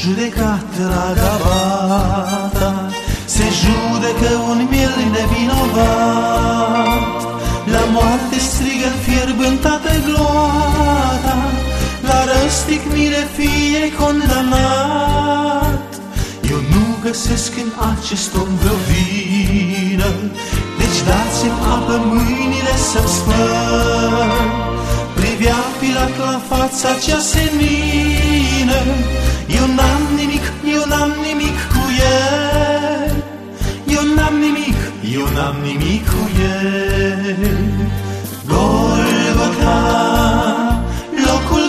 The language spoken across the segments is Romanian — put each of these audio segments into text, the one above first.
judecat la Gabata, se judecă un miel nevinovat. La moarte strigă fierbântată gloata, la răstignire fie condamnat. Eu nu găsesc în acest om vreo vină, deci dați-mi apă mâinile să-mi spăl. Privea Pilat la fața cea senină, eu n-am nimic, eu n-am nimic cu el. Eu n-am nimic, eu n-am nimic cu el. Golgota, locul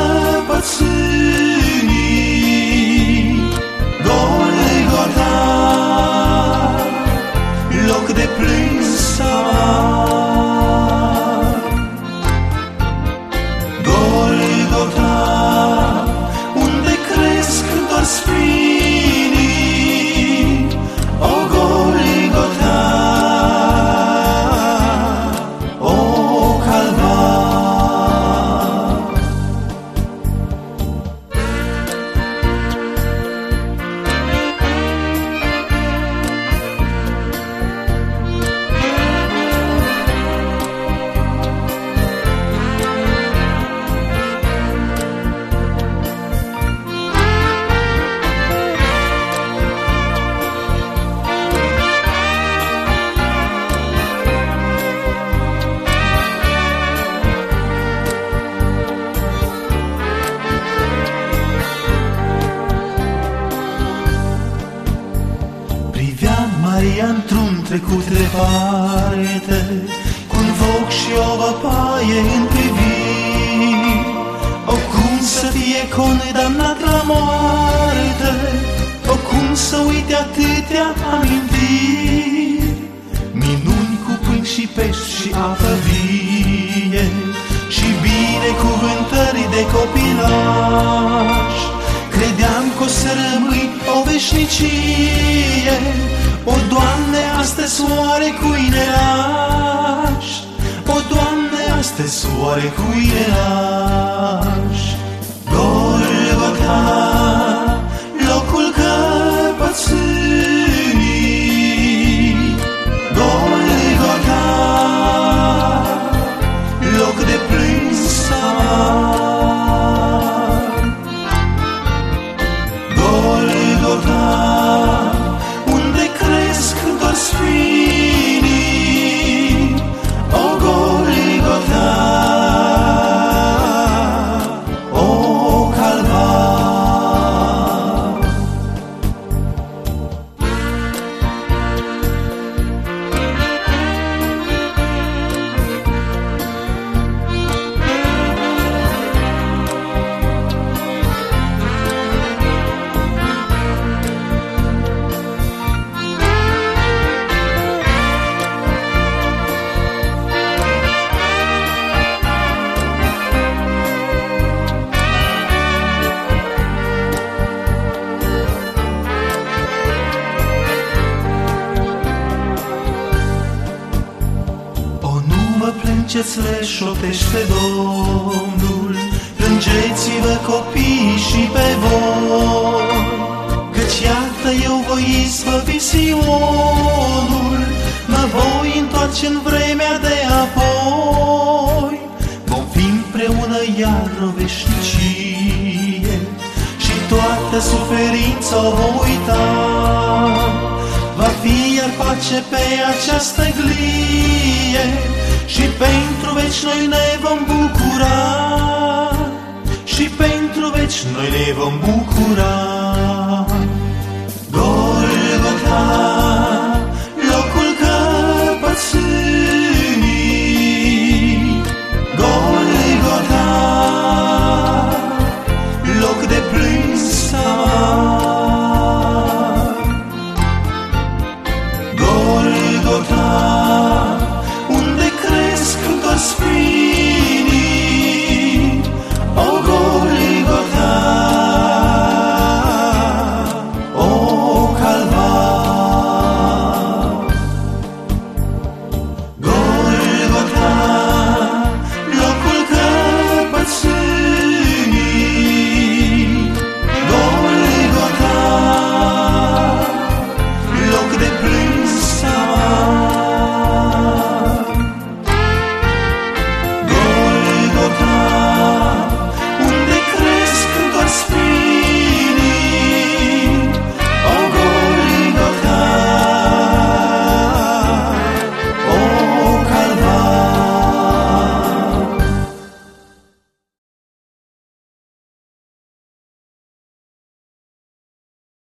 căpățânii, Golgota, loc de plâns amar. Golgota, unde cresc doar spinii, o Golgota, o Calvar. Maria într-un trecut departe, cu-n foc și o văpaie în priviri. O cum să fie condamnat la moarte, o cum să uite atâtea amintiri. Minuni cu pâini și pești și apă vie, și binecuvântări de copilaș. Credeam că o să rămâi o veșnicie, o, Doamne, astăzi oare cui ne lași? O, Doamne, astăzi oare cui ne lași? Golgota, locul căpățânii, Golgota, loc de plâns amar. Golgota, doar spinii, o Golgota, o Calvar. Plângeți, le șoptește Domnul, plângeți-vă copiii și pe voi, căci iată eu voi izbăvi Sionul, mă voi întoarce în vremea de apoi. Vom fi împreună iar o veșnicie și toată suferința o vom uita. Va fi iar pace pe această glie și pentru veci noi ne vom bucura, și pentru veci noi ne vom bucura.